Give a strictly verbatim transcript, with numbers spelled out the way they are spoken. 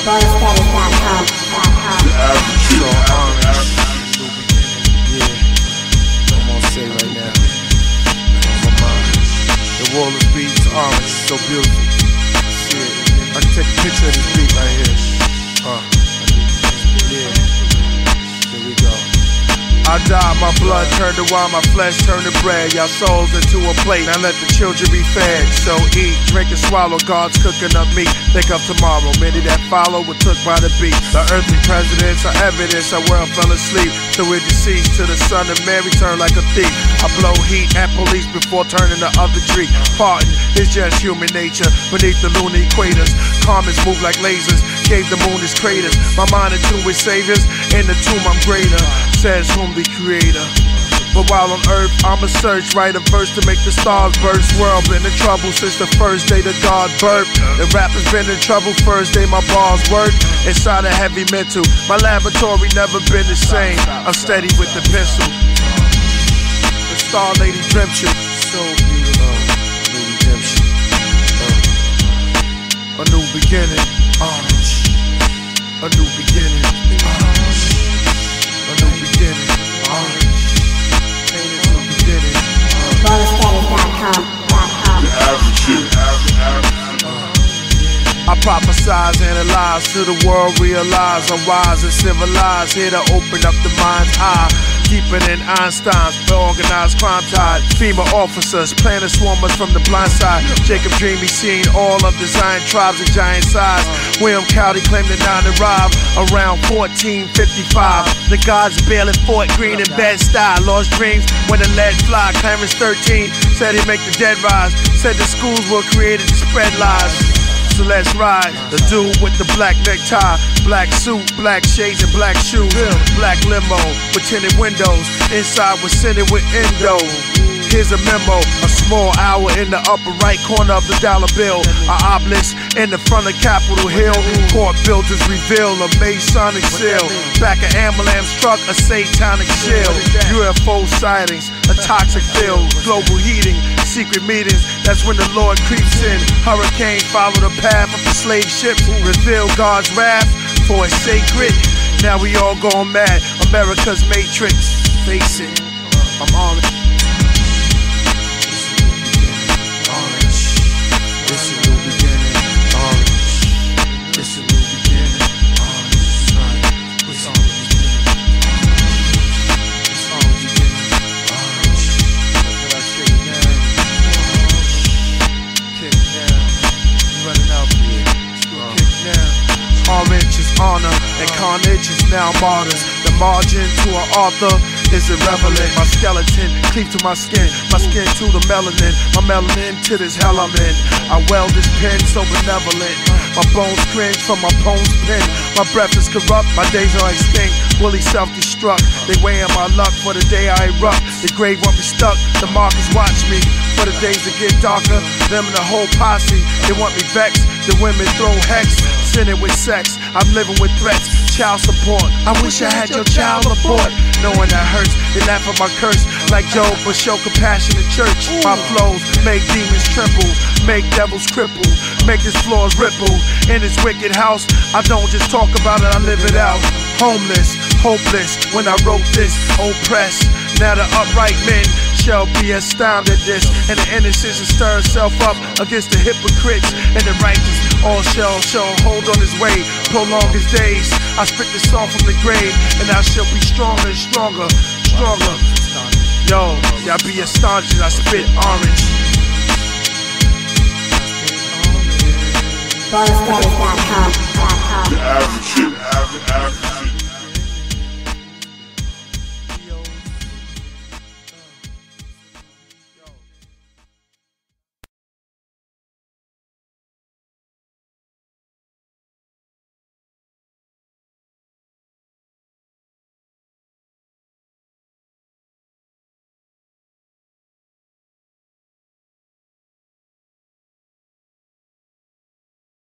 Bonusstatus dot com. The average shit. Yeah, I'm gonna say right now, on my mind. The world of beats, orange, so beautiful. See it. I can take a picture of this beat right here. Uh, yeah. Here we go. I died, my blood turned to wine, my flesh turned to bread. Y'all souls into a plate, now let the children be fed. So eat, drink and swallow, God's cooking up meat. Think of tomorrow, many that follow were took by the beat. The earthly presidents are evidence our world fell asleep. So we're deceased to the son of Mary turned like a thief. I blow heat at police before turning the other cheek. Pardon, it's just human nature beneath the lunar equators. Comets move like lasers, gave the moon its craters. My mind in tune with saviors, in the tomb I'm greater, says whom the creator. But while on earth, I'ma search, write a verse to make the stars burst. World been in trouble since the first day that God birthed. The rappers been in trouble first day my bars work. Inside a heavy mental, my laboratory never been the same. I'm steady with the pencil. The star lady dreamt you, so beautiful. New redemption, uh, a new beginning, orange. A new beginning, orange. A new beginning, orange. Bonusstatus dot com. The average shit. I prophesize, analyze to the world, realize I'm wise and civilized, here to open up the mind's eye. Deeper than Einstein's, the organized crime tide. FEMA officers, planet swarmers from the blind side. Jacob Dreamy seen all of the Zion tribes of giant size. William Cowdy claimed the nine arrived around fourteen fifty-five. The gods barely Fort Greene and Bed-Stuy. Lost dreams when the lead fly. Clarence thirteen said he'd make the dead rise. Said the schools were created to spread lies. So let's ride. The dude with the black necktie, black suit, black shades and black shoes. Black limo with tinted windows. Inside was scented with endo. Here's a memo, a small hour in the upper right corner of the dollar bill. An obelisk in the front of Capitol Hill. Court builders reveal a Masonic seal. Back of ambulance truck, a satanic shield. U F O sightings, a toxic field. Global heating, secret meetings. That's when the Lord creeps in. Hurricane follow the path of the slave ships. Reveal God's wrath for it's sacred. Now we all gone mad. America's matrix. Face it, I'm on it. It's a new beginning, orange. It's a new beginning, orange. It's all beginning, orange. It's all beginning, orange. What I say now? Kick down. You running out here. Kick down. Orange is honor, and carnage is now martyrs. The margin to an author is irrelevant. My skeleton cleave to my skin, my skin to the melanin, my melanin to this hell I'm in. I weld this pen so benevolent. My bones cringe from my poem's pen. My breath is corrupt, my days are extinct. Willie self-destruct. They weighing my luck for the day I erupt. The grave won't be stuck, the markers watch me. For the days that get darker, them and the whole posse, they want me vexed. The women throw hex, sinning with sex. I'm living with threats, child support. I wish I had your child abort. Knowing that hurts, they laugh at my curse like Job, but show compassion in church. My flows make demons tremble, make devils cripple, make this floors ripple. In this wicked house, I don't just talk about it, I live it out. Homeless, hopeless, when I wrote this, oppressed. Now the upright men shall be astounded at this, and the innocent shall stir himself up against the hypocrites, and the righteous all shall shall hold on his way, prolong his days. I spit this song from the grave, and I shall be stronger and stronger, stronger. Yo, y'all be astonished as I spit orange. Bonusstatus dot com. The average shit. The average shit.